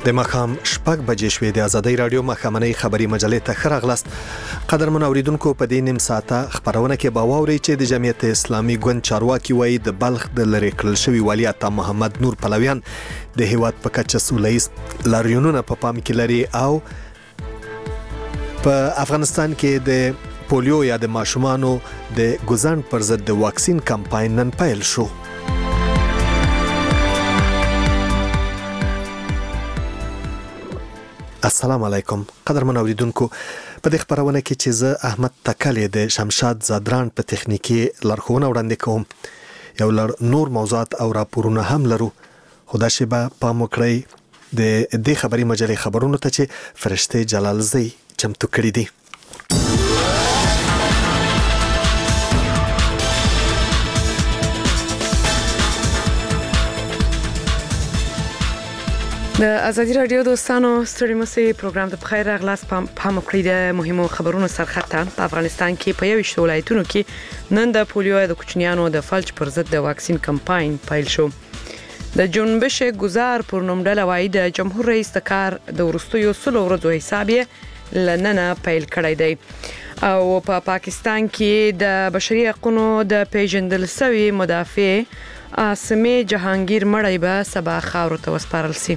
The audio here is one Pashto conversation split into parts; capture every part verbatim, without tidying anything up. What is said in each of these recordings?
د ماښام شپږ بجې شوې د ازادۍ راډیو ماښامنۍ خبري مجلې ته ښه راغلاست. قدرمن اوریدونکو، په دې نیم ساعته خبرونه کې به واورئ چې د جمعیت اسلامي ګوند چارواکي وایي د بلخ د لرې کړل شوي والي عطا محمد نور پلویان د هیواد په کچه سوله ییز لاریونونه په پام کې لري او په افغانستان کې د پولیو یا د ماشومانو د ګوزن پر ضد د واکسین کمپاین نن پیل شو. السلام علیکم قدرمن اوریدونکو، په دې خبرونه کې چې زه احمد تکلې د شمشاد زادران په تخنیکی لارښوونه وړاندې کوم. یو لړ نور موضوعات او راپورونه هم لرو، خدا شبه پام وکړئ د دې خبري مجلې خبرونو ته چې فرشته جلالزی چمتو کړی دي. د ازادي راډیو دوستانو ستړي مسئ پروګرام ته بخیر راغلاست. پام وکړئ د مهمو خبرونو سرخطه. په افغانستان کې په یو شتو ولایتونو کې نن د پولیو د کوچنیانو د فلج پر ضد د واکسین کمپاین پیل شو. د جنبش گذار پر نوم ډله وایي د جمهور رئیس د کار د وروستیو سلو ورځو حساب یې لننه پیل کړی دی. او په پا پاکستان کې د بشري حقوقو د پیژندل شوی مدافع اسمه جهانگیر مړی به سبا خاورو ته وسپارل شي.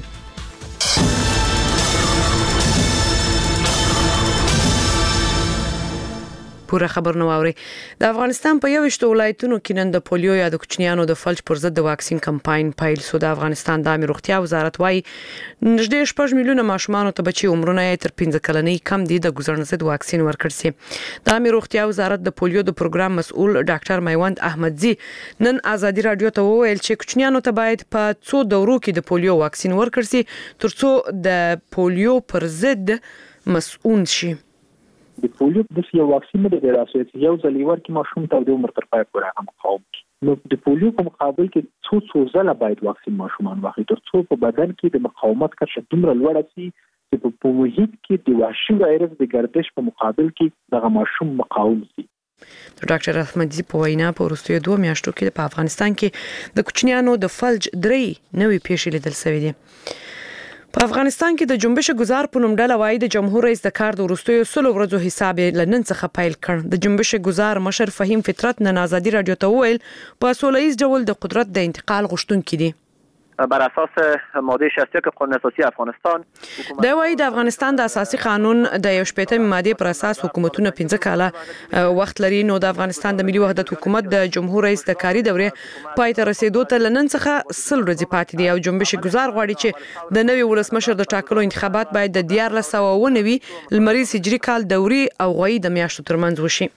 پوره خبرونه واوري. د افغانستان په یو شتو ولایتونو کې نن د پولیو یا د کوچنیانو د فلج پر ضد د واکسین کمپاین پیل شو. د افغانستان د عامه روغتیا وزارت وايي نږدې شپږ میلیونه ماشومان ته بچي عمرونه یې تر پنځه کلنۍ کم دي د ګوزن ضد واکسین ورکړل شي. د عامه روغتیا وزارت د پولیو د پروګرام مسؤل ډاکټر میوند احمدزی نن ازادي راډیو ته وویل چې کوچنیانو ته باید په څو دورو کې د پولیو واکسین ورکړل شي ترڅو د پولیو پر ضد مسؤل شي. د پولیو د یو واکسین د دراسه یو ځلې ورکې ماشوم ته د عمر تر پای پورې هم مقاوم کی. نو د پولیو په مقابل کې څو څو ځله باید واکسین ماشومان واخلي ترڅو په بدن کې د مقاومت کچه دومره لوړه شي چې په محیط کې د وحشي وایرس د گردش په مقابل کې دغه ماشوم مقاوم شي. ډاکټر احمدزی په وینا په وروستیو دوه میاشتو کې په افغانستان کې د کوچنیانو د فلج درې نوې پیښې لیدل شوې دي. په افغانستان کې د جنبش گذار په نوم ډله وایي د جمهور رئیس د کار د وروستیو سلو ورځو حساب لنن څخه پیل کړ. د جنبش گذار مشر فهیم فطرت نن ازادي راډیو ته وویل په سوله ییز ډول د قدرت د انتقال غوښتونکي دي. بر اساس ماده شصت و یک قانون اساسی افغانستان دا وایي د افغانستان د اساسي قانون د یو شپږمې ماده پر اساس حکومتونه پنځه کاله وخت لري. نو د افغانستان د ملي وحدت حکومت د جمهور رئیس د کاري دورې پای ته رسیدو ته لنن څخه سل ورځې پاتې دي او جنبش گذار غواړي چې د نوي ولسمشر د ټاکلو انتخابات باید د دیارلس سوه اوه نوي لمریز هجري کال دوري او غوي د میاشتو ترمنځ وشي.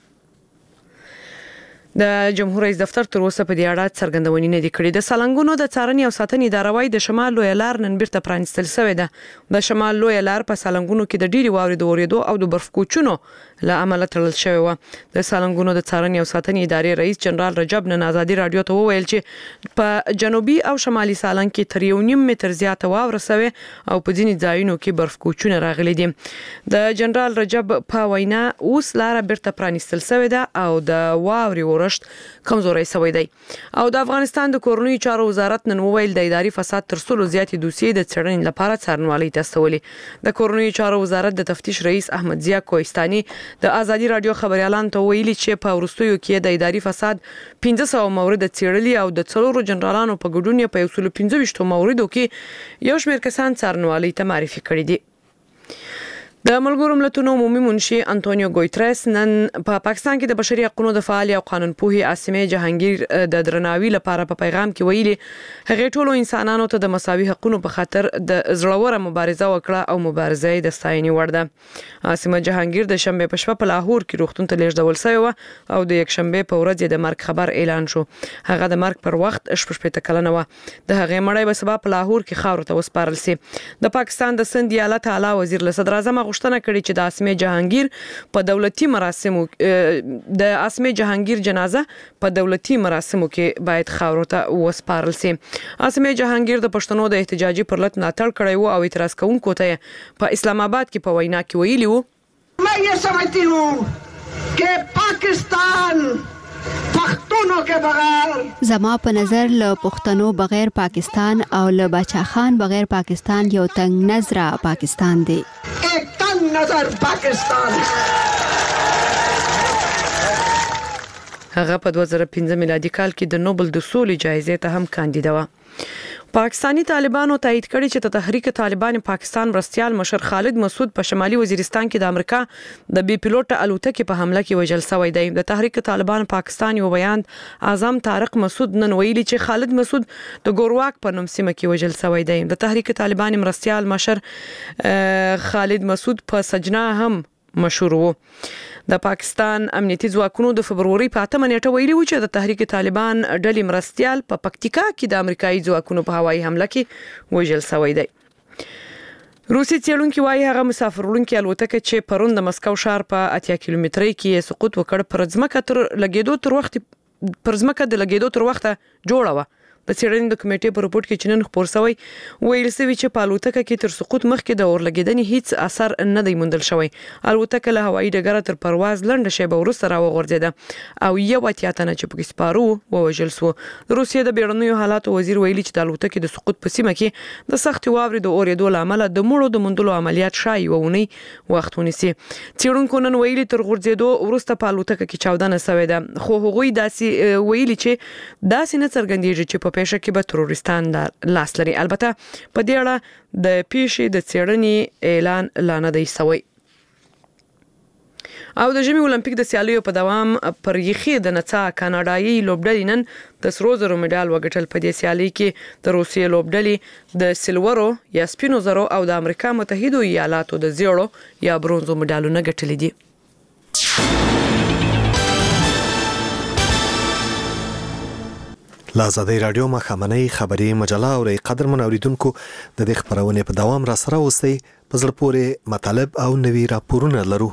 د جمهور رئیس دفتر تر اوسه په دې اړه څرګندونې نه دي کړې. د سالنګونو د څارنې او ساتنې اداره وايي د شمال لوی لار نن بیرته پرانستل شوې ده. د شمال لوی لار په سالنګونو کې د ډېری واورې د اورېدو او د برف کوچونو له امله تړل شوې و. د سالنګونو د څارنې او ساتنې ادارې رئیس جنرال رجب نن ازادي راډیو ته وویل چې په جنوبي او شمالي سالنګ کې تر یو نیم متر زیاته واوره شوې او په ځینې ځایونو کې برف کوچونه راغلي دي. د جنرال رجب په وینا اوس لار بیرته پرانستل شوې ده او د واورې رشد کمزوري شوی دی. او د افغانستان د کورنیو چارو وزارت نن وویل د اداري فساد تر څلو زیاتې دوسیې د څېړنې لپاره څارنوالۍ ته استولې. د کورنیو چارو وزارت د تفتیش رئیس احمد ضیا کوهستاني د ازادي راډیو خبريالانو ته ویلي چې په وروستیو کې د اداري فساد پنځه سوه مورد څېړلي او د څلورو جنرالانو په ګډون په یو سل پنځه ویشت موردو کې یو شمېر کسان څارنوالۍ ته معرفي کړي دي. د ملګرو ملتونو عمومي منشي انټونیو ګویترس نن په پاکستان کې د بشري حقوقو د فعال او قانون پوهي اسمه جهانگیر د درناوي لپاره په پیغام کې ویلي هغه ټولو انسانانو ته د مساوي حقوقو په خاطر د زړوره مبارزه وکړه او مبارزه د ستاینې وړ ده. اسمه جهانگیر د شنبه په شپه په لاهور کې روغتون ته لیږدول شوی و او د یک شنبه په ورځ د مرګ خبر اعلان شو. هغه د مرګ پر وخت شپږ کلنه و. د هغه مړی به سبا په لاهور کې خاورو ته وسپارل شي. د پاکستان د سند ایالت اعلی وزیر له صدر اعظم غوښتنه کړې چې د اسمه جهانگیر په دولتي مراسمو د اسمه جهانگیر جنازه په دولتي مراسمو کې باید خاورو ته وسپارل شي. اسمه جهانگیر د پښتنو د احتجاجي پرلط ملاتړ کړی و او اعتراض کوونکو ته په اسلام آباد کې په وینا کې ویلي و मैं ये समझती हूँ कि पाकिस्तान پښتونو کې بغیر زما په نظر له پښتنو بغیر پاکستان او له باچا خان بغیر پاکستان یو تنگ نظر پاکستان دی. ایک تنگ نظر پاکستان. هغه په دوه زره پنځه میلادي کال کې د نوبل د سولې جایزې ته هم کاندید و. پاکستانی طالبانو تایید کړی چې د تحریک طالبان پاکستان مرستيال مشر خالد مسعود په شمالي وزیرستان کې د امریکا د بي پيلوټ الوتکې په حمله کې وژل شوی دی. د تحریک طالبان پاکستان یو بیان اعظم طارق مسعود نن ویلي چې خالد مسعود د ګورواک په نوم سیمه کې وژل شوی دی. د تحریک طالبان مرستيال مشر خالد مسعود په سجنا هم مشهور وو. د پاکستان امنیتي ځواکونو د فبروري په اتمه نیټه ویلي و چې د تحریک طالبان ډلې مرستيال په پکتیکا کې د امریکایي ځواکونو په هوایي حمله کې وژل شوی دی. روسي څېړونکي وايي هغه مسافروړونکي الوتکه چې پرون د مسکو ښار په اتیا کیلومترۍ کې سقوط وکړ پر ځمکه تر لګیدو تر وخت پر ځمکه د لګیدو تر وخته جوړه و. د څېړنې د کمیټې په رپورت کې چې نن خبر شوی ویل شوی چې په الوتکه کې تر سقوط مخکې د اورلګیدنې هیڅ اثر نه دی موندل شوی. الوتکه له هوایي ډګر تر پرواز لنډه شیبه وروسته راوغورځېده او یو اتیا تنه چې پکې سپاره وو ووژل شو. د روسیې د بیړنیو حالاتو وزیر ویلي چې د الوتکې د سقوط په سیمه کې د سختې واورې د اورېدو له امله د مړو د موندلو عملیات شایي ونی وخت ونیسي. څېړونکو نن ویلي تر غورځېدو وروسته په الوتکه کې چاودنه شوې ده خو هغوی داسې ویلي چې داسې نه څرګندېږي چې په پیښه کې به ترورستان لاس لري. البته په دې اړه د پیښې د څېړنې اعلان لا نه دی شوی. او د ژمي اولمپیک د سیالیو په دوام پر یخي د نڅا کاناډایي لوبډلې نن د سرو زرو مډال وګټل. په دې سیالي کې د روسیې لوبډلې د سلورو یا سپینو زرو او د امریکا متحده ایالاتو د زیړو یا برونزو مډالونه ګټلي دي. لازادی رادیو مخامنۍ خبري مجله او قدرمن اوریدونکو د دې خبرونه په دوام را سره اوسئ. په زړه پورې مطالب او نوي راپورونه لرو.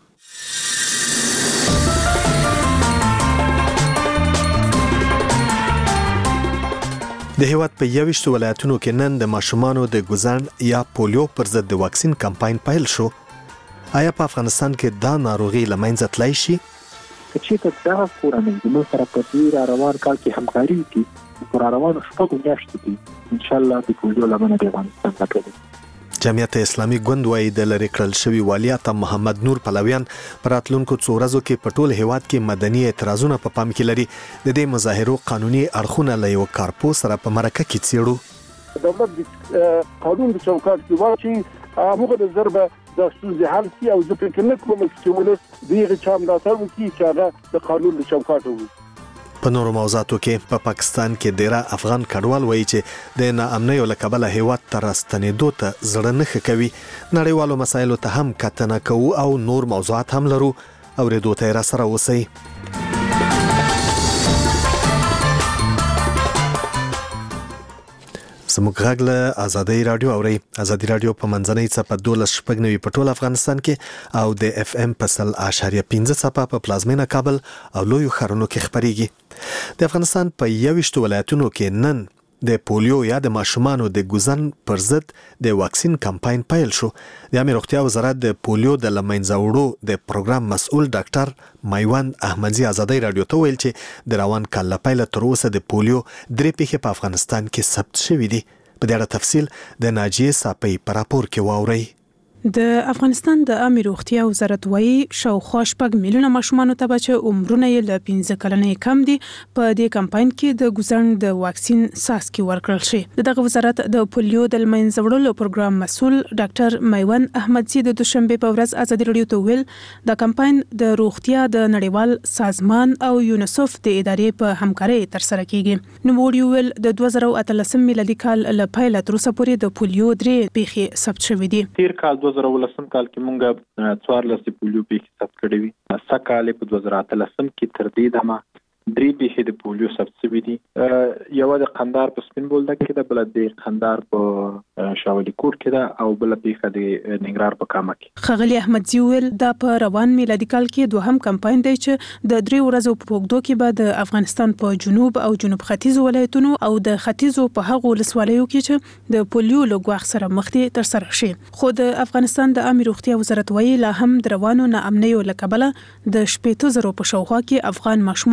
د هیواد په یوشت ولایتونو کې نن د ماشومانو د ګوزن یا پولیو پر ضد د واکسین کمپاین پیل شو. آیا په افغانستان کې دا ناروغي لمنځه تللی شي؟ چې ته دا کورنۍ د نو سره په دې روان کال کې همکاري وکړي په روانو شپږو میاشتو کې ان شاء الله د پولیو لمنه د افغانستان راټولوي. جمعیت اسلامي ګوند وايي د لری کړل شوی والیات محمد نور پلویان پر راتلونکو څو ورځو کې په ټول هیواد کې مدني اعتراضونه په پام کې لري. د دې مظاهرو قانوني اړخونه له یو کارپو سره په مرکه کې څیړو. دولت د قانون د چوکاټ کې واچي هغه د ضربه د ستونزې حل شي او زه فکر نه کوم چې ولس دغه چا ملاتړ وکړي چې هغه د قانون د چوکاټ وي. په نورو موضوعاتو کې په پا پاکستان کې ډیره افغان کډوال وایي چې د ناامنۍ له کبله هیواد ته راستنېدو ته زړه نه ښه کوي. نړیوالو مسایلو ته هم کتنه کوو او نور موضوعات هم لرو. اورېدو ته را سره اوسئ. زموږ غږ له آزادۍ رادیو اورئ. آزادۍ رادیو په منځنۍ څپه دولس شپږ نوي په ټول افغانستان کې او د اف ام په سل اشاریه پنځه څپه په پلازمینه کابل او لویو ښارونو کې خپرېږي. د افغانستان په یوشت ولایتونو کې نن د پولیو یا د ماشومانو د ګوزن پر ضد د واکسین کمپاین پیل شو. د عامه روغتیا وزارت د پولیو د لمنځه وړو د پروګرام مسؤل ډاکټر میوند احمدزي آزادۍ رادیو ته ویل چې د روان کال له پیله تر اوسه د پولیو درې پیښې په افغانستان کې ثبت شوې دي. په دې اړه تفصیل د ناجیه صاپي په راپور کې واورئ. د افغانستان د عامه روغتیا وزارت وايي شاوخوا شپږ میلیونه ماشومان ته چې عمرونه یې له پنځه کلنې کم دي په دې کمپاین کې د ګوزن د واکسین ساسکي ورکړل شي. دغه وزارت د پولیو د لمنځه وړلو پروګرام مسؤل ډاکټر میوند احمدزي د دوشنبه په ورځ آزادۍ رادیو ته ویل د کمپاین د روغتیا د نړیوال سازمان او یونیسف د ادارې په همکارۍ تر سره کیږي. نو ویل د دوه زره اتلسم میلادي کال له پیل تر اوسه پورې د پولیو درې پیښې ثبت شوې دي. تیر کال دوه زره ولسم کال کې مونږه څوارلس پولیو پیښې ثبت کړې وي. سکهال په دوه زره اتلسم کې تر دې دمه درې پیښې د پولیو ثبت شوې دي. یو د قندهار په سپین بولدک کې ده، بل د قندهار په شاولي کوټ کې ده او بل پیښه د ننګرهار په کامه کې. خغلی احمدزي ویل دا په روان میلادي کال کې دوهم کمپاین دی چې د درې ورځو په اوږدو کې به د افغانستان په جنوب او جنوب ختیځ ولایتونو او د ختیځو په هغو ولسوالیو کې چې د پولیو له ګواښ سره مخ دي تر سره شي. خو د افغانستان د عامه روغتیا وزارت وایي لا هم د روانو ناامنیو له کبله د شپږ زره په شاوخوا کې افغان ماشومان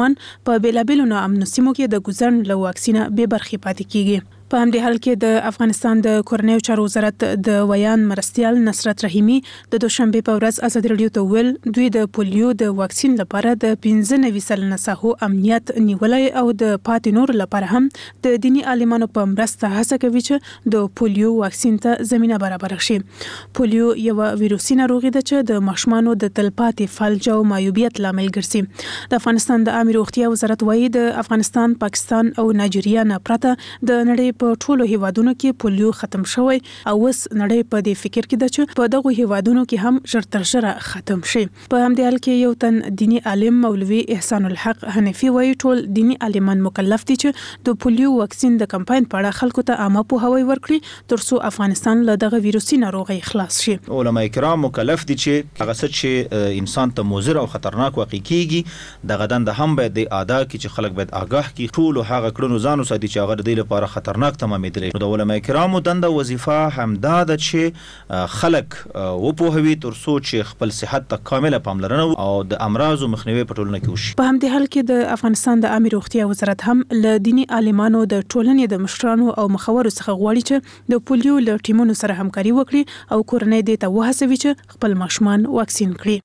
په بیلابیلو ناامنو سیمو کې د ګوزن له واکسینه بې برخې پاتې کیږي. په همدې حال کې د افغانستان د کورنیو چارو وزارت د ویان مرستيال نصرت رحیمی د دوشنبه په ورځ ازادي راډیو ته ویل دوی د پولیو د واکسین لپاره د پنځه نوي سلنه ساحو امنیت نیولای او د پاتې نور لپاره هم د دینی عالمانو په مرسته هڅه کوي چې د پولیو واکسین ته زمينه برابر شي. پولیو یو ویروسي ناروغي ده چې د ماشومانو د تلپاتې فلج او معیوبیت لامل ګرځي. د افغانستان د عامه روغتیا وزارت وايي د افغانستان، پاکستان او نایجیریا نه پرته د نړۍ په ټولو هیوادونو کې پولیو ختم شوی او اوس نړۍ په دې فکر کې ده چې په دغه هیوادونو کې هم ژر تر ژره ختم شي. په همدې حال کې یو تن دینی عالم مولوي احسان الحق حنفي وايي ټول دینی عالمان مکلف دي چې د پولیو واکسین د کمپاین په اړه خلکو ته عامه پوهاوی ورکړي ترڅو افغانستان له دغه ویروسي ناروغي خلاص شي. علماء کرام مکلف دي چې هغه څه چې انسان ته مضر او خطرناک واقع کیږي دغه دنده هم باید د ادا کی چې خلک باید آگاه کی ټول هغه کړنو ځانو ساتي چې هغه د دې لپاره خطرناک تمامېدلی. نو د علماء کرامو دنده وظیفه همدا ده چې خلک وپوهوي ترڅو چې خپل صحت ته کامله پاملرنه او د امراضو مخنیوي په ټولنه کې وشي. په همدې حال کې د افغانستان د عامه روغتیا وزارت هم له دینی عالمانو د ټولنې د مشرانو او مخورو څخه غواړي چې د پولیو له ټیمونو سره همکاري وکړي او کورنۍ دې ته وهڅوي چې خپل ماشومان واکسین کړي.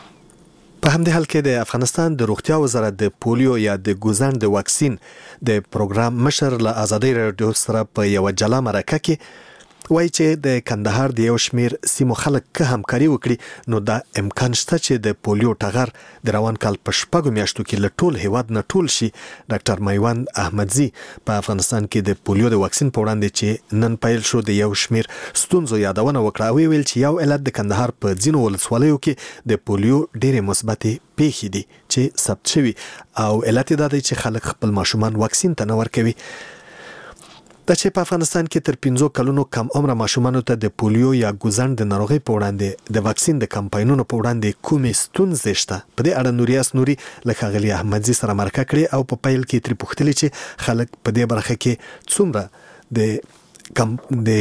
په همدې حال کې د افغانستان د روغتیا وزارت د پولیو یا د ګوزن د واکسین د پروګرام مشر له ازادي راډیو سره په یو جلا مرکه کې وایي چې د کندهار د یو شمیر سیمو خلک که همکاري وکړي نو دا امکان شته چې د پولیو ټغر د روان کال په شپږو میاشتو کې له ټول هیواد نه ټول شي. ډاکټر میوند احمدزي په افغانستان کې د پولیو د واکسین په وړاندې چې نن پیل شو د یو شمیر ستونزو یادونه وکړه او ویل چې یو علت د کندهار په ځینو ولسوالیو کې د پولیو ډېرې مثبتې پیښې دي چې ثبت شوي او علت دا دی چې خلک خپل ماشومان واکسین ته نه ورکوي. د چې په افغانستان کې تر پنځو کلونو کم عمره ماشومانو ته د پولیو یا ګوزن د ناروغۍ په وړاندې د واکسین د کمپاینونو په وړاندې کومې ستونزې شته په دې اړه نوریاس نوري له ښاغلي احمدزي سره مرکه کړې او په پیل کې ترې پوښتلې چې خلک په دې برخه کې څومره د کم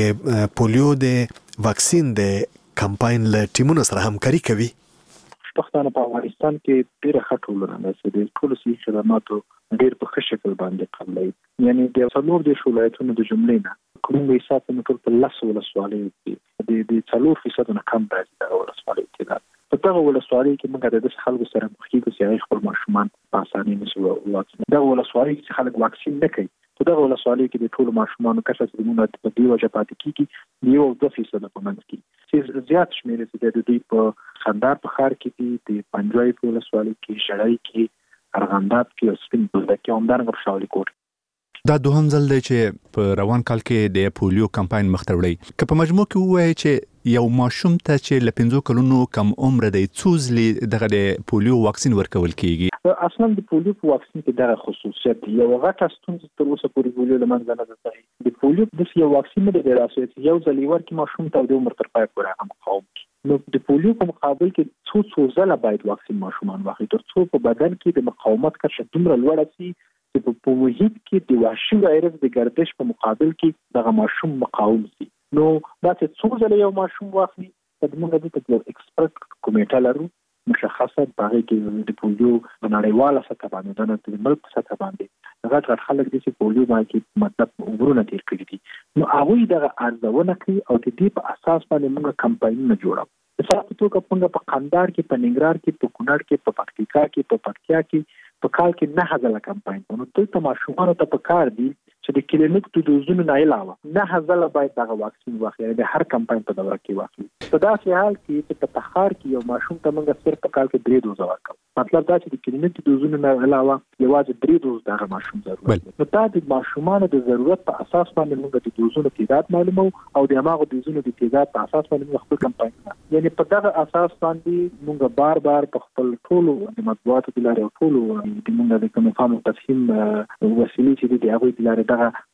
د پولیو د واکسین د کمپاین له ټیمونو سره همکاري کوي. پښتانه په افغانستان کې ډېر ښه ټولنه ده چې د ټولو سي خدماتو ډېر په ښه شکل باندې قبلوي. یعنی د څلور د ولایتونو د جملې نه کوم حساب په ټول په لس ولسوالۍ کې د د څلور فیصد نه کم راځي د ولسوالۍ تعداد. په دغه ولسوالۍ کې موږ د خلکو سره مخ کېږو چې خپل ماشومان په اسانۍ نشي واکسین. دا ولسوالۍ چې خلک واکسین نه کوي په دغه ولسوالۍ کې د ټولو ماشومانو کچه د موږ په دی وجه پاتې کیږي یو دوه فیصد په منځ کې چې زیات شمېر چې د دوی په خندار په ښار کې دي د پنجوای په ولسوالۍ کې شړای کې ارغنداب کې او سپین بولدک کې همدارنګه په شاولي کوټ. دا دوهم ځل دی چې په روان کال کې د پولیو کمپاین مخ ته وړي. که په مجموع کې ووایي چې یو ماشوم ته چې له پنځو کلونو کم عمره دی څو ځلې دغه د پولیو واکسین ورکول کیږي؟ اصلا د پولیو په واکسین کې دغه خصوصیت دی. یو غټه ستونزه تر اوسه پورې پولیو له منځه نه ده. د پولیو د یو واکسین نه دی راځي چې یو ځل ورکړي ماشوم ته د عمر تر پای پورې هغه مقاوم کړي. نو د پولیو په مقابل کې څو څو ځله باید واکسین ماشومان واخلي تر څو په بدن کې د مقاومت کچه دومره لوړه شي چې په محیط کې د وحشي وایرس د گردش په مقابل کې دغه ماشوم مقاوم شي. نو دا چې څو ځله یو ماشوم واخلي د موږ د یو ایکسپرت کمیټه لرو مشخصه باغې کې د پولیو په نړیواله سطح باندې د ملک په سطح باندې هغه ټول خلک د پولیو باندې مطلب عمرونه تیر کړی دي. نو هغه دغه ارزونه کوي او د دې په اساس باندې موږ کمپاینونه جوړو. مثال په توګه موږ په قندهار کې په ننګرهار کې په کونړ کې په پکتیکا کې په پکتیا کې په کال کې نه هزله کمپاین نو ټول ماشومانو ته په کار دي چې د کلینیک د دوزونو نه علاوه نه هزله باید دغه واکسین واخلي د هر کمپاین په دوره کې واخلي. په داسې حال کې چې په تخار کې یو ماشوم ته موږ صرف په کال کې درې دوزه ورکړو. مطلب دا چې د کلینیک د دوزونو نه علاوه یوازې درې دوز دغه ماشوم ضرورت دی. نو دا د ماشومانو د ضرورت په اساس باندې موږ د دوزونو تعداد معلومو او د هغه دوزونو د تعداد په اساس باندې خپل کمپاین یعنی په دغه اساس باندې موږ بار بار په خپل ټولو د مطبوعاتو د لارې ټولو د موږ د کوم فهم تفهیم وسیلې چې د هغه د لارې دغه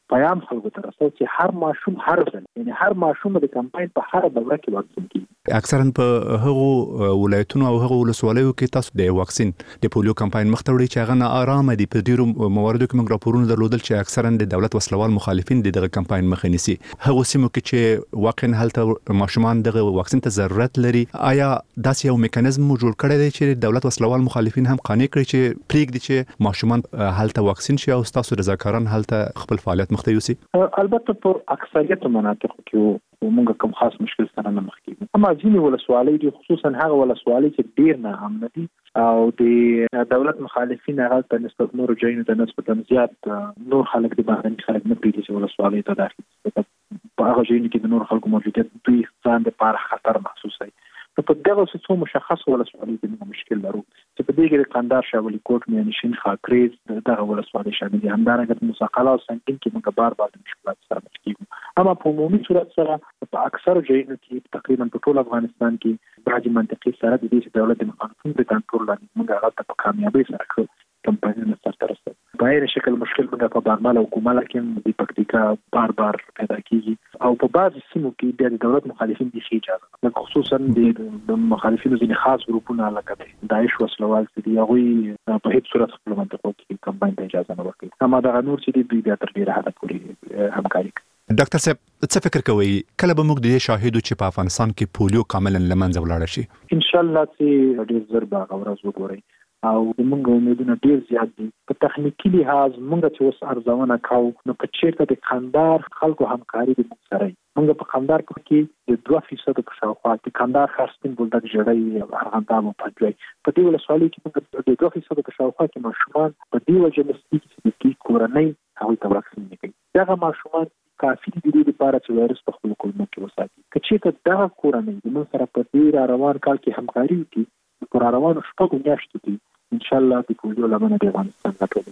پیغام خلکو ته رسو چې هر ماشوم هر ځل یعنی هر ماشوم د کمپاین په هر دوره کې واکسین کیږي. اکثرا په هغو ولایتونو او هغو ولسوالیو کې تاسو د واکسین د پولیو کمپاین مخ ته وړي چې هغه نه آرام دي. په ډیرو مواردو کې موږ راپورونه درلودل چې اکثرا د دولت وسلوال مخالفین د دغه کمپاین مخه نیسي. هغه سیمو کې چې واقعا هلته ماشومان دغه واکسین ته ضرورت لري، آیا داسې یو میکانیزم جوړ کړی دی چې دولت وسلوال مخالفین هم قانع کړي چې پریږدي چې ماشومان هلته واکسین شي او تاسو رضاکاران هلته خپل فعالیت مخ ته یوسي؟ البته په اکثریت مناطقو کې موږ کوم خاص مشکل سره نه مخ کیږو، اما ځینې ولسوالۍ دي خصوصا هغه ولسوالۍ چې ډیر نه امن دي او د دولت مخالفین هغه ته نسبت نور ځایونو ته نسبت زیات نور خلک دي باندې خلک نه پریږدي چې ولسوالۍ ته داخل شي. په هغه ځایونو کې د نور خلکو موجودیت دوی ځان لپاره خطر محسوسوي. په دغه څه مشخص ولسوالۍ کې مشکل لرو چې په دې کې د قندهار، شاولي کوټ، میانشین، خاکریز دغه ولسوالۍ شامل دي. همدارنګه د مساقله او سنگین کې موږ بار بار د مشکلات سره مخ کیږو. اما په عمومي صورت سره په اکثر ځایونو کې تقریبا په ټول افغانستان کې بعضي منطقې سره د دې دولت د مخالفینو د کنټرول لاندې موږ هغه په کامیابی سره کړو کمپاینونه سره رسېږي. په هر شکل مشکل موږ په بارمل او کومل کې د پکتیکا بار بار پیدا کیږي او په بعض سیمو کې د دولت مخالفین دي شي اجازه نه، خصوصا د مخالفینو ځینې خاص ګروپونه لکه داعش وسلوال دي هغه په هیڅ صورت خپل منطقو کې کمپاین ته اجازه نه ورکوي. اما دا نور چې دی بیا تر ډیره حد پورې همکاري کوي. ډاکټر صاحب څه فکر کوي کله به موږ د شاهدو چې په افغانستان کې پولیو کاملا لمنځه ولاړ شي؟ ان شاء الله چې ډیر زر به ورځ وګوري او موږ امیدونه ډیر زیات دي. په تخنیکی لحاظ موږ چې اوس ارزونه کوو نو په چیرته د قندهار خلکو همکاري د موږ سره موږ په قندهار کې د دوه فیصد په شاوخوا د قندهار خاصتين بولدک جړۍ ارغنداب او پنځوي په دې ولسوالۍ کې موږ د دوه فیصد په شاوخوا کې ماشومان په دې وجه نسبي چې کورنۍ هغه ته واکسین نه کوي. دغه ماشومان کافي دي د لپاره چې وایرس په خپل کولمو کې وساتي. کچې ته دغه کورنۍ د موږ سره په دې روان کال کې همکاري وکړي پر روانو شپږو میاشتو کې ان شاء الله د پولیو لمنه د افغانستان راټولېږي.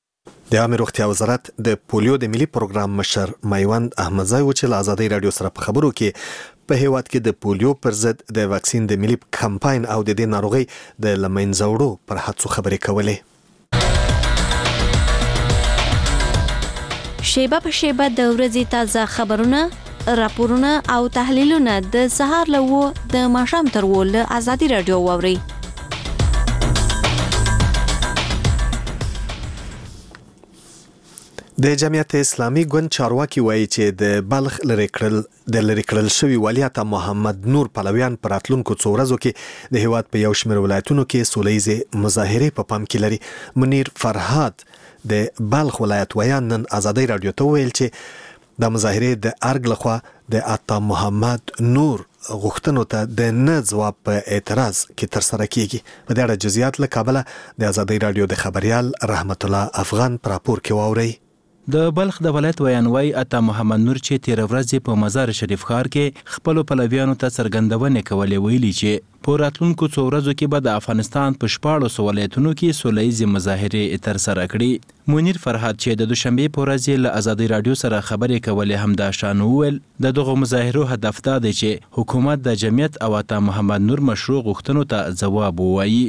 د عامه روغتیا وزارت د پولیو د ملي پروګرام مشر میوند احمدزی و چې له آزادۍ رادیو سره په خبرو کې په هیواد کې د پولیو پر ضد د واکسین د ملي کمپاین او د دې ناروغي د لمنځه وړو پر هڅو خبرې کولې. شیبه په شیبه د ورځې تازه خبرونه، راپورونه او تحلیلونه د سهار له و د ماښام تر و له آزادۍ رادیو واورئ. د جمعیت اسلامي ګوند چارواکي وایي چې د بلخ لری کړل د لری کړل شوی ولیعهد محمد نور پلویان پر راتلونکو څو ورځو کې د هیواد په یو شمېر ولایتونو کې سولهییزه مظاهره په پام کې لري. منیر فرهاد د بلخ ولایت ویان نن آزادۍ رادیو ته ویل چې د مظاهره د ارګ لخوا د عطا محمد نور غوښتنو ته د نه ځواب په اعتراض کې تر سره کیږي. په دې اړه جزئیات له کابل د آزادۍ رادیو د خبريال رحمت الله افغان پر راپور کې واوري. د بلخ د ولایت ویانوي عطا محمد نور چې تیر ورځ په مزار شریف ښار کې خپل پلویانو ته څرګندونه کولې ویلي چې په راتلونکو څو ورځو کې به د افغانستان په شپاړسو ولایتونو کې سولهییزې مظاهرې ترسره کړي. منیر فرهاد چې د دوشنبې په ورځ له آزادۍ رادیو سره خبرې کولې هم دا شان وویل د دغو مظاهرو هدف دا دی چې حکومت د جمعیت او عطا محمد نور مشروع غوښتنو ته ځواب ووایي.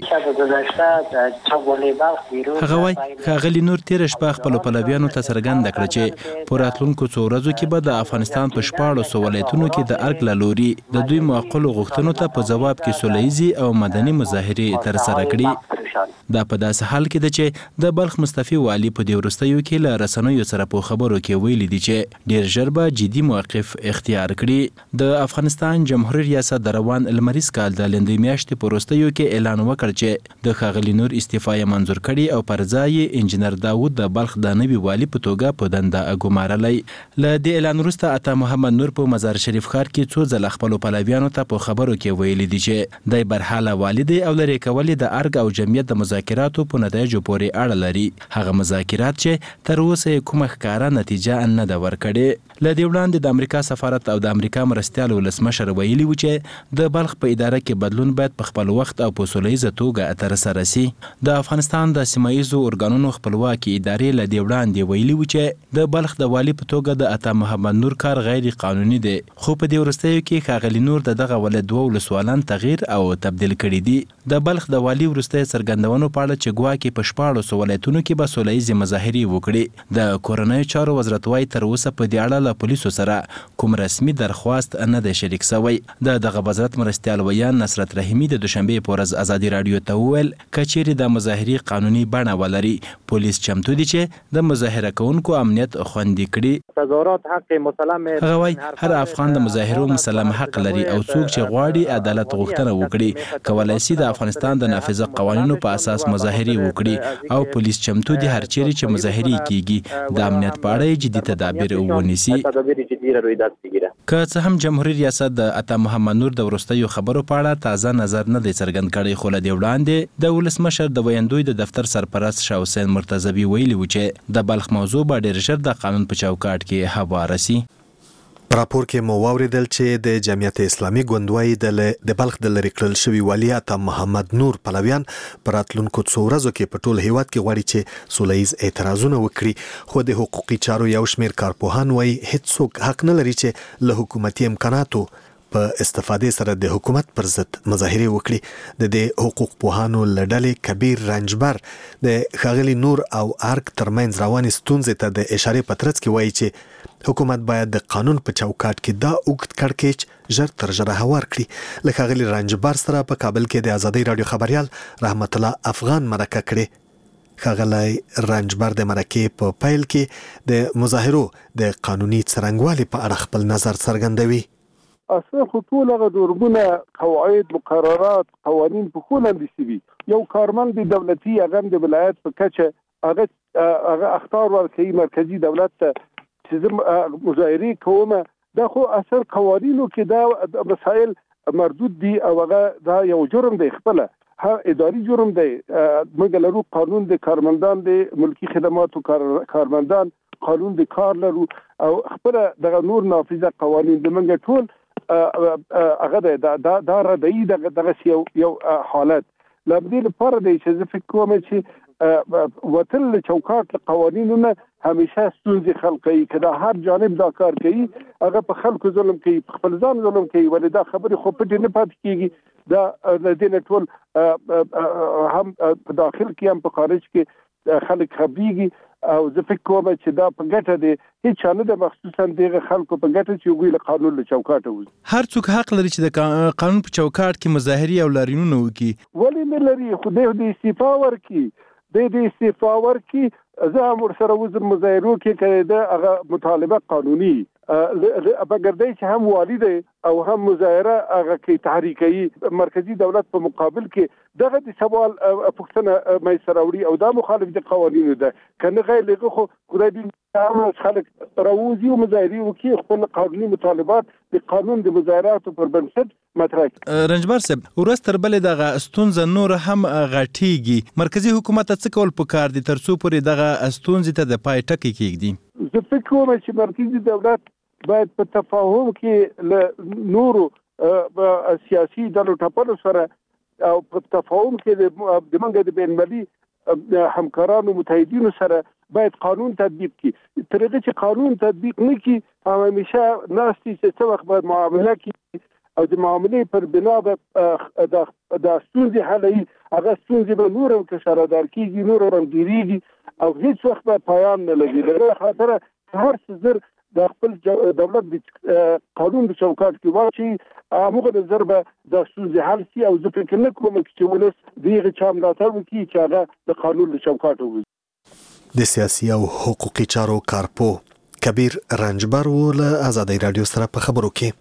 هغه وایي ښاغلي نور تېره شپه خپلو پلویانو ته څرګنده کړه چې په راتلونکو څو ورځو کې به د افغانستان په شپاړسو ولایتونو کې د ارګ له لوري د دوی معقولو غوښتنو ته په ځواب کې سولهییزې او مدني مظاهرې ترسره کړي. دا په داسې حال کې ده چې د بلخ مصطفی والي په دې وروستیو کې له رسنیو سره په خبرو کې ویلي دي چې ډیر ژر به جدي موقف اختیار کړي. د افغانستان جمهوریت ریاست د روان لمریز کال د لندې میاشتې په وروستیو کې اعلان وکړ چې د ښاغلي نور استعفا یې منظور کړي او پر ځای انجینر داوود د بلخ د نوي والي په توګه په دنده ګمارلی. له دې اعلان وروسته عطا محمد نور په مزار شریف ښار کې څو ځله خپلو پلویانو ته په خبرو کې ویلي دي چې دی برحاله والی دی او لرې کول د ارګ او جمعیت د مذاکراتو په نتایجو پورې اړه لري. هغه مذاکرات چې تر اوسه کومه ښکاره نتیجه نه ده ورکړې. له دې وړاندې د امریکا سفارت او د امریکا مرستیال ولسمشر ویلي و چې د بلخ په اداره کې بدلون باید په خپل وخت او په سولهییزه توګه ترسره سي. د افغانستان د سیمه ییزو ارګانونو خپلواکي ادارې له دې وړاندې ویلي و چې د بلخ د والي په توګه د عطا محمد نور کار غیر قانوني دی، خو په دې وروستیو کې ښاغلي نور د دغه ولایت دوه ولسوالان تغییر او تبدیل کړي دي. د بلخ د والي وروستی څرګندونه څرګندونو په اړه چې ګواکې په شپاړو سوه ولایتونو کې به سوله ییزې مظاهرې وکړي. د کورنیو چارو وزارت وایي تر اوسه په دې اړه له پولیسو سره کوم رسمي درخواست نه دی شریک شوی. د دغه وزارت مرستیال ویان نصرت رحیمي د دوشنبې په ورځ ازادي راډیو ته وویل که چیرې د مظاهرې قانوني بڼه ولري پولیس چمتو دي چې د مظاهره کوونکو امنیت خوندي کړي. تظاهرات حق مسلم هغه وایي هر افغان د مظاهرو مسلم حق لري او څوک چې غواړي عدالت غوښتنه وکړي کولای شي د افغانستان د نافذه قوانینو په اساس مظاهرې وکړي او پولیس چمتو دي هر چیرې چې مظاهرې کیږي د امنیت په اړه جدي تدابیر ونیسي. که څه هم جمهوریت ریاست د عطا محمد نور د وروستیو خبرو په اړه تازه نظر نه دی څرګند کړی خو له دې وړاندې د ولسمشر د ویندوی د دفتر سرپرست شاه حسین مرتضوي ویلي و چې د بلخ موضوع به ډېر ژر د قانون په چوکاټ کې هواره سي. راپور کې مو واوریدل چې د جمعیت اسلامي ګوند د بلخ د لرې کړل شوي والي عطا محمد نور پلویان په راتلونکو څو ورځو کې په ټول هیواد کې غواړي چې سوله ییز اعتراضونه وکړي خو د حقوقي چارو یو شمېر کارپوهان وایي هیڅوک حق نه لري چې له حکومتي امکاناتو په استفادې سره د حکومت پر ضد مظاهرې وکړي. د دې حقوق پوهانو له ډلې کبیر رنجبر د ښاغلي نور او ارګ ترمنځ روانې ستونزې ته د اشارې په ترڅ کې وایي چې حکومت باید د قانون په چوکاټ کې دا اوږد کړکېچ ژر تر ژره هوار کړي. له ښاغلي رنجبر سره په کابل کې د ازادۍ راډیو خبريال رحمت الله افغان مرکه کړې. ښاغلی رنجبر د مرکې په پیل کې د مظاهرو د قانوني څرنګوالي په اړه خپل نظر څرګندوي. اصلا خو ټول هغه دربونه قواعد مقررات قوانین په خو لاندې شوي. یو کارمند دولتي هغه د ولایت په کچه هغه هغه اختیار ورکوي مرکزی دولت ته چې زه مظاهرې کوم. دا خو اثر قوانینو کې دا مسائل مردود دي او هغه دا یو جرم دی خپله ها اداري جرم دی. موږ لرو قانون د کارمندان د ملکی خدماتو کارمندان قانون د کار لرو او خپله دغه نور نافذه قوانین د موږ ټول هغه دا دا دا ردی دغه یو یو حالت لابد لپاره دی چې زه فکر کوم چې وتل چوکاټ قوانینو نه همیشه ستونزې خلقي کدا هر جانب دا کار کوي هغه په خلکو ظلم کوي په خپل ځان ظلم کوي ولې دا خبرې خو پټ نه پات کیږي. دا د دې ټول هم په داخل کې هم په خارج کې خلک خبريږي او زه فکر کوم چې دا په ګټه دی هیڅ نه د مخصوصا دغه خلکو په ګټه چې ویل قانون له چوکاټه وي. هر څوک حق لري چې د قانون په چوکاټ کې مظاهرې او لاریونونه وکړي. ولې نه لري خو د استعفا ورکړي د دې استعفا ورکړي زه هم ورسره وزم مظاهرو کې کړی هغه مطالبه قانوني بګردی چې هم والي دی او هم مظاهره هغه کې تحریکي مرکزی دولت په مقابل کې دغه د سوال پوښتنه مې سره وړي او دا مخالف دي قوانینو ده کنه غیر لغه خو خدای دې هم خلک راوځي او مظاهره وکړي خپل قانوني مطالبات د قانون د مظاهراتو پر بنسټ مطرح. رنجبر صاحب ورځ تر بلې دغه ستونزه نور هم غټیږي مرکزی حکومت څه کول پکار دي ترڅو پورې دغه ستونزې ته د پای ټکی کېږدي. زه فکر کوم چې مرکزی دولت باید په تفاهم کې له نورو سیاسي ډلو ټاپلو سره او په تفاهم کې د منګه د بین‌المللي همکارانو متحدینو سره باید قانون تطبیق کړي. تر هغه چې قانون تطبیق نه کړي همیشه ناستي چې څه وخت باید معامله کړي او د معاملې پر بنا به د ستونزې حلوي هغه ستونزې به نور هم کشارهدار کېږي نور هم ډېرېږي او هیڅ وخت به پایان نه لګي. د دې خاطره هر څه زر د خپل دولت د قانون د چوکاټ کې واچي موږ د ضربه د ستونزې حل شي او زه فکر نه کوم چې ولس دغه چا ملاتړ وکړي چې هغه د قانون د چوکاټ وي. د سیاسي او حقوقي چارو کارپو کبیر رنجبر ول ازادي رادیو سره په خبرو کې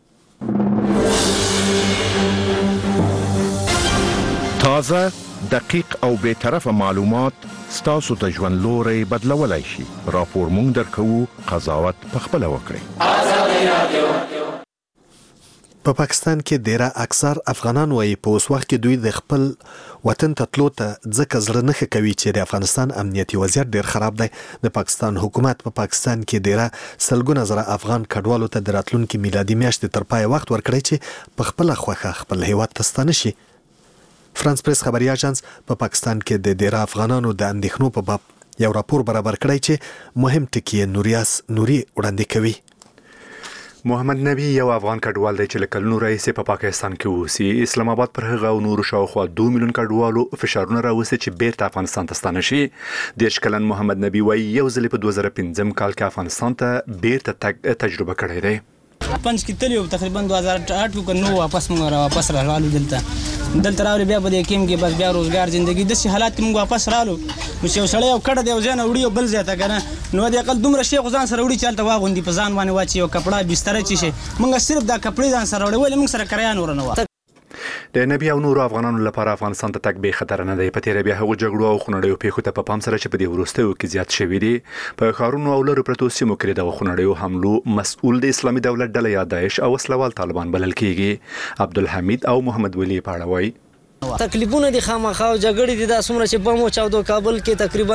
تازه دقیق او به طرفه معلومات ستاسو ته ژوند لوري بدلولای شي. راپور مونږ درکو قضاوت په خپل وکړئ. ازادي رادیو په پاکستان کې ډیره اکثر افغانان وایي په اوس وخت کې دوی د خپل وطن ته تلو ته ځکه زړه نه ښه کوي چې د افغانستان امنیتي وضعیت ډیر خراب دی. د پاکستان حکومت په پا پاکستان کې ډیره سلګونه زره افغان کډوالو ته د راتلونکي میلادي میاشتې تر پای وخت ورکړی چې په خپل خوخه خپل هیواد ته ستانه شي. فرانس پریس خبري اژانس په پا پاکستان کې د ډیره افغانانو د اندېښنو په باب یو راپور برابر کړی چې مهم ټکي نوریاس نوري وړاندې کوي. محمد نبی یو افغان کډوال دی چې له کلونو راهیسې په پاکستان کې اوسي. اسلام آباد پر هغه او نورو شاوخوا دوه میلیون کډوالو فشارونه راوستي چې بیرته افغانستان ته ستانه شي. دېرش کلن محمد نبی وایي یو ځل په دوه زره پنځم کال کې افغانستان ته بیرته تګ تجربه کړی دی. پنځ کې تلو تقریبا دوه زره اته کې نو واپس موږ را واپس راغلو دلته دلته راوړې بیا په دې کې کې بس بیا روزګار ژوندۍ د سي حالات کې موږ واپس رالو نو یو سړی یو کړه دی او ځان وړي بل ځای ته کنه نو د اقل دومره شي ځان سره وړي چالت واغوندي په ځان باندې واچي او کپڑا بستر چی شي موږ صرف دا کپڑے ځان سره وړي ولې موږ سره کریان ورنه و. د نبی او نورو افغانانو لپاره افغانستان ته تګ به خطر نه دی. په تیر بیا هغه جګړو او خونړیو پیښو ته په پام سره چې په دې وروستیو کې زیات شوي دي. په ښارونو او لرو پرتو سیمو کې د خونړیو حملو مسؤل د اسلامي دولت ډله یا داعش او وسلوال طالبان بلل کیږي. عبدالحمید او محمد ولی پاړه وایي تکلیفونه دي خامخا او جګړې دي دا څومره چې بم او چاودو کابل کې تقریبا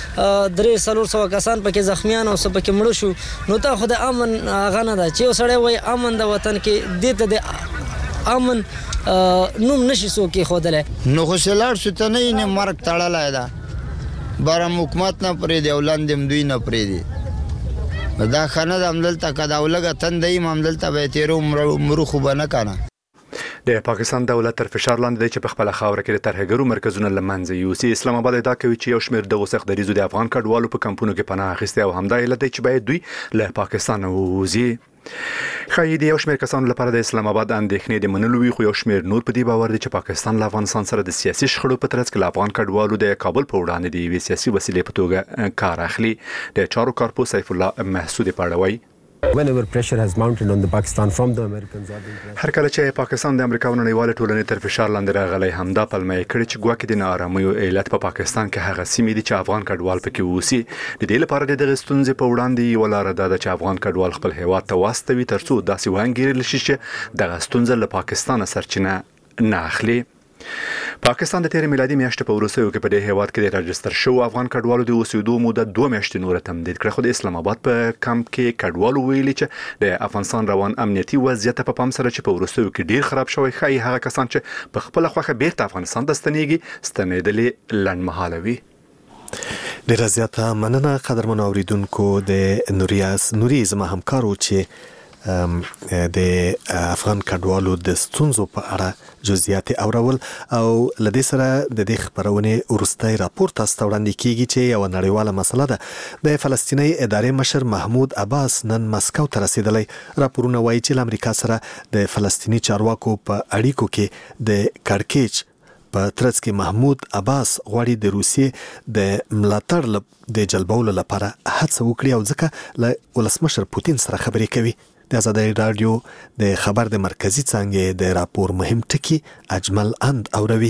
درې څلور سوه کسان پکې زخمیان او څه پکې مړه شو. نو تا خو د امن هغه نه ده چې یو سړی وایي امن د وطن کې دې ته د امن نوم نشي څوک ایښودلی. نو خو چې لاړ شو ته نه یې نه مرګ تړلی ده بارم حکومت نه پرېږدي او لاندې دوی نه پرېږدي. دا ښه نه ده همدلته که دا لږه تنده یم همدلته به یې تېرو مرو خو به نه کنه. د پاکستان دولت تر فشار لاندې دی چې په خپله خاوره کې د ترهګرو مرکزونه له منځه یوسي. اسلام آباد ادعا کوي چې یو شمېر دغو سخت دریځو د افغان کډوالو په کمپونو کې پناه اخیستې او همدا علت دی چې باید دوی له پاکستان ووځي. ښایي د یو شمېر کسانو لپاره د اسلام آباد اندېښنې د منلو وي خو یو شمېر نور په دې باور دي چې پاکستان له افغانستان سره د سیاسي شخړو په ترڅ کې له افغان کډوالو د کابل په وړاندې د یوې سیاسي وسیلې په توګه کار اخلي. د چارو کارپو سیف الله محسود پاړه وایي Whenever pressure has mounted on the Pakistan from the Americans, هر کله چې پاکستان د امریکا او نړیوال ټولنې تر فشار لاندې راغلی همدا پلمه یې کړې چې ګواکې د ناارامۍ علت په پاکستان کې هغه سیمې دي چې افغان کډوال پکې اوسي. د دې لپاره د دغه ستونزې په وړاندې یوه لاره دا ده چې افغان کډوال خپل هیواد ته واستوي ترڅو داسې وانګیرل شي چې دغه ستونزه له پاکستان سرچینه نه اخلي. پاکستان د تیر میلادي میاشتې په وروستیو کې په دې هیواد کې د راجستر شو افغان کډوالو د اوسېدو موده دوه میاشتې نوره تمدید کړه. خو د اسلام آباد په کمپ کې کډوالو ویلي چې د افغانستان روان امنیتي وضعیت په پام سره چې په وروستیو کې ډیر خراب شوی ښایي هغه کسان چې په خپله خوښه بیرته افغانستان ته ستنېږي ستنېدلې لنډمهاله وي. ډېره زیاته مننه قدرمنو اوریدونکو د نوریاس نوري زما همکارو چې د افغان کډوالو د ستونزو په اړه جزئیات اورول او لدې سره د دې خبرونې ورستۍ راپور تاسو ته وړاندې کیږي چې یو نړیواله مسله ده. د فلسطیني ادارې مشر محمود عباس نن مسکو ته رسیدلی. راپورونه وایي چې له امریکا سره د فلسطیني چارواکو په اړیکو کې د کړکېچ په ترڅ کې محمود عباس غواړي د روسیې د ملاتړ د جلبولو لپاره هڅه وکړي او ځکه له ولسمشر پوتین سره خبرې کوي. د آزادۍ رادیو د خبر د مرکزی څانګې د راپور مهم ټکی اجمل اند اوروي.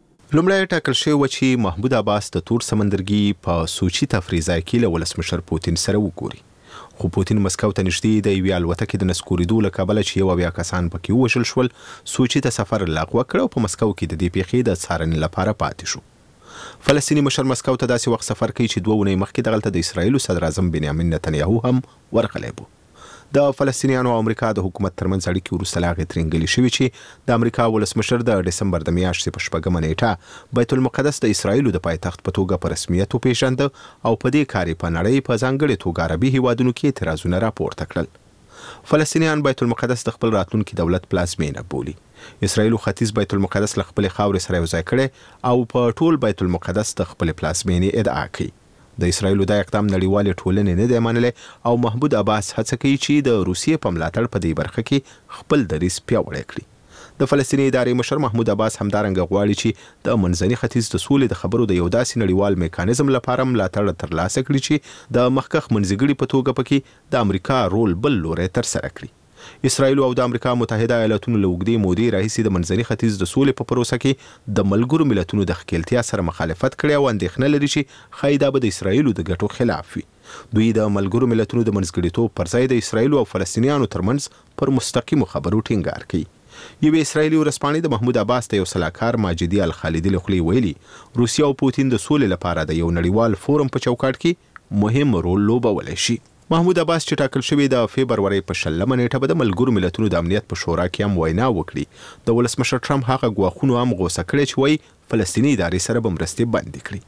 لومړی ټاکل شوی و چې محمود عباس د تور سمندرګي په سوچي تفریح ځای کې له ولسمشر پوتین سره وګوري. خو پوتین مسکو ته نږدې د یوې الوتکې د نسکورېدو له کبله چې یو اویا کسان پکې ووژل شول سوچي ته سفر لغوه کړ او په مسکو کې د دې پیښې د څارنې لپاره پاتې شو. فلسطیني مشر مسکو ته داسې وخت سفر کوي چې دوه اونۍ مخکې دغلته د اسرایلو صدر اعظم بنیامین نتنیاهو هم ورغلی و. د فلسطینیانو او امریکا د حکومت ترمنځ اړیکې وروسته له هغې ترینګلې شوي چې د امریکا ولسمشر د ډسمبر د میاشتې په شپږمه نیټه بیت المقدس د اسرایلو د پایتخت په توګه په رسمیت وپېژانده او په دې کار یې په نړۍ په ځانګړې توګه عربي هیوادونو کې اعتراضونه راپورته کړل. فلسطینیان بیت المقدس د خپل راتلونکي دولت پلازمینه بولي. اسرایلو ختیځ بیت المقدس له خپلې خاورې سره یوځای کړی او په ټول بیت المقدس د خپلې پلازمینې ادعا کوي. د اسرایلو دا اقدام نړیوالې ټولنې نه دی منلی او محمود عباس هڅه کوي چې د روسیې په ملاتړ په دې برخه کې خپل دریځ پیاوړی کړي. د فلسطیني ادارې مشر محمود عباس همدارنګه غواړي چې د منځني ختیځ د سولې د خبرو د یو داسې نړیوال میکانیزم لپاره ملاتړ ترلاسه کړي چې د مخکښ منځګړي په توګه پکې د امریکا رول بل لوری ترسره کړي. اسرایل او د امریکا متحده ایالاتونو له اوږدې مودې راهیسې د منځني ختیځ د سولې په پروسه کې د ملګرو ملتونو د ښکېلتیا سره مخالفت کړی او اندېښنه لري چې ښایي دا به د اسرایلو د ګټو خلاف وي. دوی د ملګرو ملتونو د منځګړیتوب پر ځای د اسرایلو او فلسطینیانو ترمنځ پر مستقیمو خبرو ټینګار کوي. یوې اسرایلي ورځپاڼې د محمود عباس د یو سلاکار ماجدي الخالدي له خولې ویلي روسیه او پوتین د سولې لپاره د یو نړیوال فورم په چوکاټ کې مهم رول لوبولی شي. محمود عباس چې ټاکل شوی د فبرورۍ په شلمه نیټه به د ملګرو ملتونو د امنیت په شورا کې هم وینا وکړي. د ولسمشر ټرمپ هغه ګواښونه هم غوسه کړی چې وایي فلسطیني ادارې سره به مرستې بندې کړي.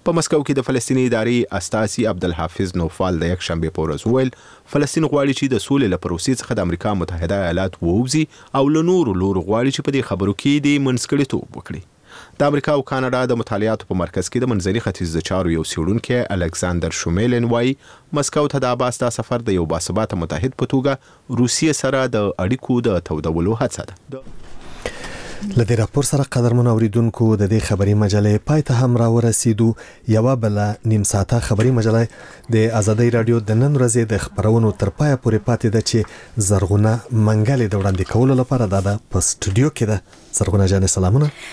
په مسکو کې د فلسطیني ادارې استاذي عبدالحافظ نوفال د یک شنبه په ورځ ویل فلسطین غواړي چې د سولې له پروسې څخه د امریکا متحده ایالات ووځي او له نورو لورو غواړي چې په دې خبرو کې د منځګړیتوب وکړي. د امریکا او کاناډا د مطالعاتو په مرکز کې د منځني ختیځ د چارو یو څېړونکی الکساندر شومیلن وایي مسکو ته د عباس دا سفر د یو باثباته متحد په توګه روسیې سره د اړیکو د تودولو هڅه ده. لدې راپور سره قدرمن اوریدونکو د دې خبري مجلې پای ته هم را ورسېدو. یو بل نیم ساعته خبري مجلې د ازادي رادیو د نن ورځې د خبرونو تر پای پورې پاتې ده چې زرغونه منګلې د وړاندې کولو لپاره د په سټوډیو کې ده. زرغونه جان سلامونه.